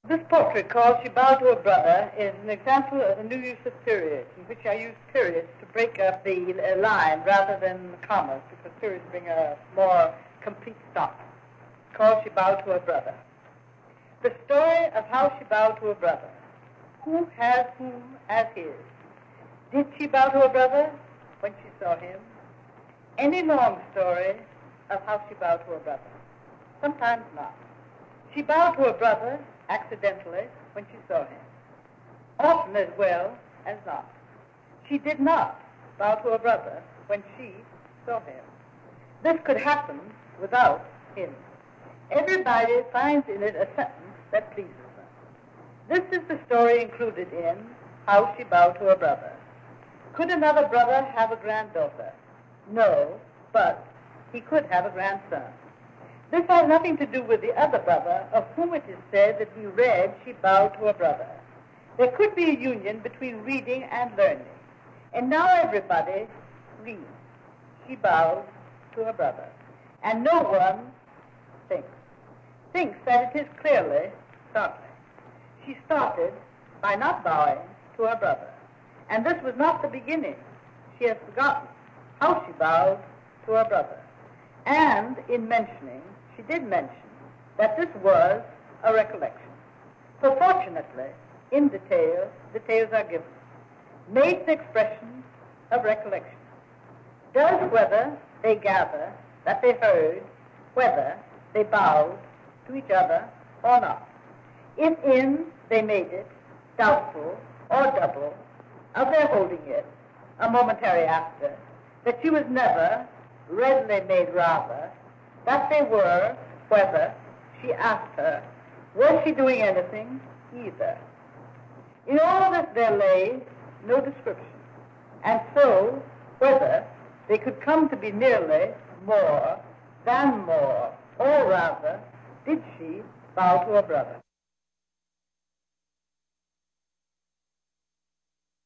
This portrait called She Bowed to Her Brother is an example of a new use of periods, in which I use periods to break up the line rather than the commas, because periods bring a more complete stop. It's called She Bowed to Her Brother. The story of how she bowed to her brother. Who has whom as his? Did she bow to her brother when she saw him? Any long story of how she bowed to her brother. Sometimes not. She bowed to her brother accidentally when she saw him, often as well as not. She did not bow to her brother when she saw him. This could happen without him. Everybody finds in it a sentence that pleases them. This is the story included in How She Bowed to Her Brother. Could another brother have a granddaughter? No, but he could have a grandson. This has nothing to do with the other brother, of whom it is said that we read she bowed to her brother. There could be a union between reading and learning. And now everybody reads. She bowed to her brother. And no one thinks that it is clearly startling. She started by not bowing to her brother. And this was not the beginning. She has forgotten how she bowed to her brother. And in mentioning, she did mention that this was a recollection. So fortunately, in details are given. Made expressions of recollection. Does whether they gather that they heard, whether they bowed to each other or not. If in they made it, doubtful or double, of their holding it, a momentary after, that she was never readily made rather, that they were, whether she asked her, was she doing anything either. In all this there lay no description, and so whether they could come to be nearly more than more, or rather, did she bow to her brother.